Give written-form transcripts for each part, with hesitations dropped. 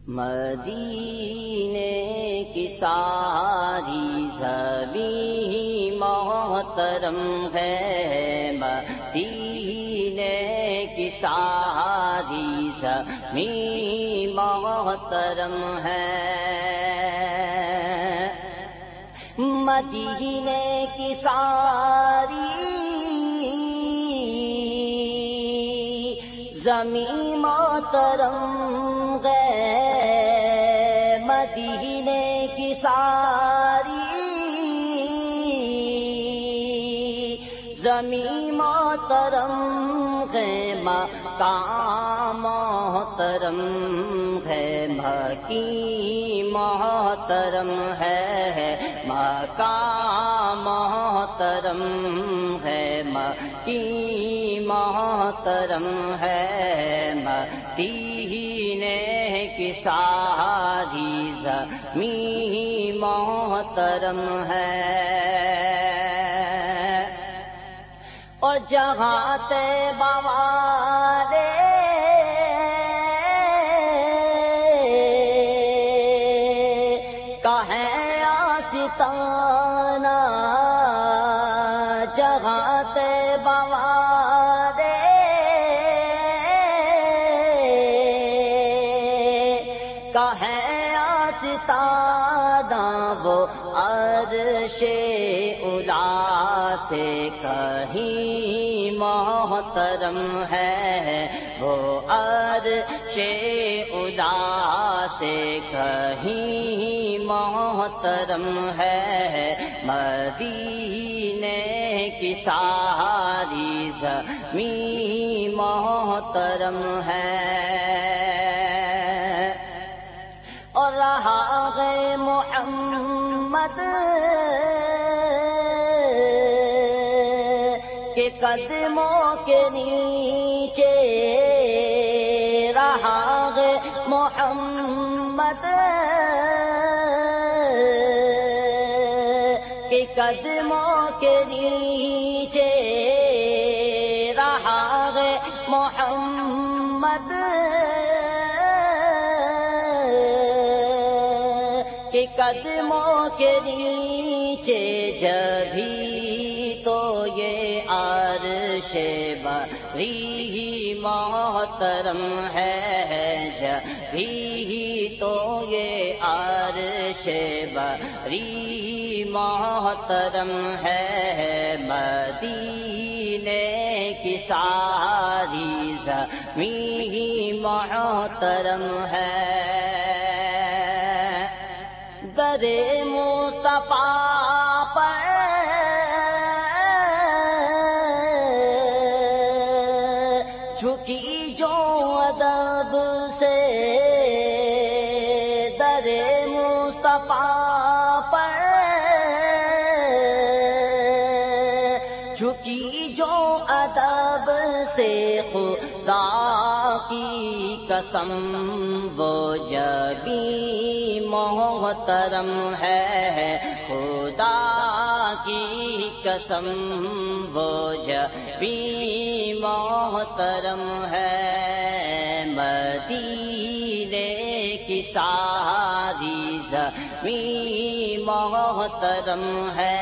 مدینے کی ساری زمین محترم ہے، مدینے کی ساری زمین محترم ہے، مدینے کی ساری زمین محترم ہے، مدینے کی ساری زمین محترم ہے، مقام محترم ہے، مکی محترم ہے، مقام محترم ہے، مکی محترم ہے، مدینے کی ساری زمین محترم ہے، اور جہاں طیبہ والے کا ہے آستانہ، جہاں طیبہ والے کا ہے آستانہ، وہ عرش اولی سے کہیں محترم ہے، وہ عرش اولی سے کہیں محترم ہے، مدینے کی ساری زمین محترم ہے، اور رہا ہے محمد کے قدموں کے نیچے، رہا ہے محمد کے قدموں کے نیچے، رہا ہے محمد کے قدموں کے نیچے، جبھی تو یہ عرش بری محترم ہے، جبھی تو یہ عرش بری محترم ہے، مدینے کی ساری زمین محترم ہے، در مصطفیٰ پر جھکی جو ادب سے، در مصطفیٰ پر جھکی جو ادب سے، خدا کی قسم وہ جبیں محترم ہے، خدا کی قسم وہ جبیں محترم ہے، مدینے کی ساری زمین محترم ہے،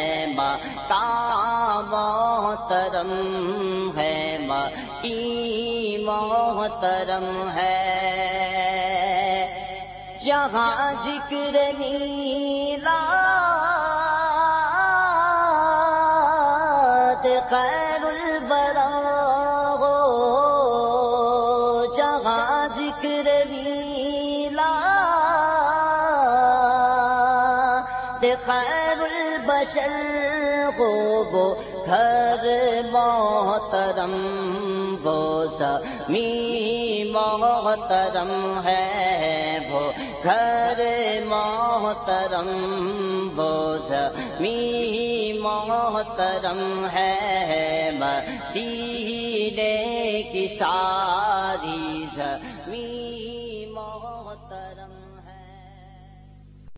مقام محترم ہے، مکی محترم ہے، جہاں ذکر میلاد خیر البرا ہو، جہاں ذکر میلاد خیر البشر ہو، وہ گھر محترم وہ زمین محترم ہے، وہ گھر محترم وہ زمین محترم ہے، مدینے کی ساری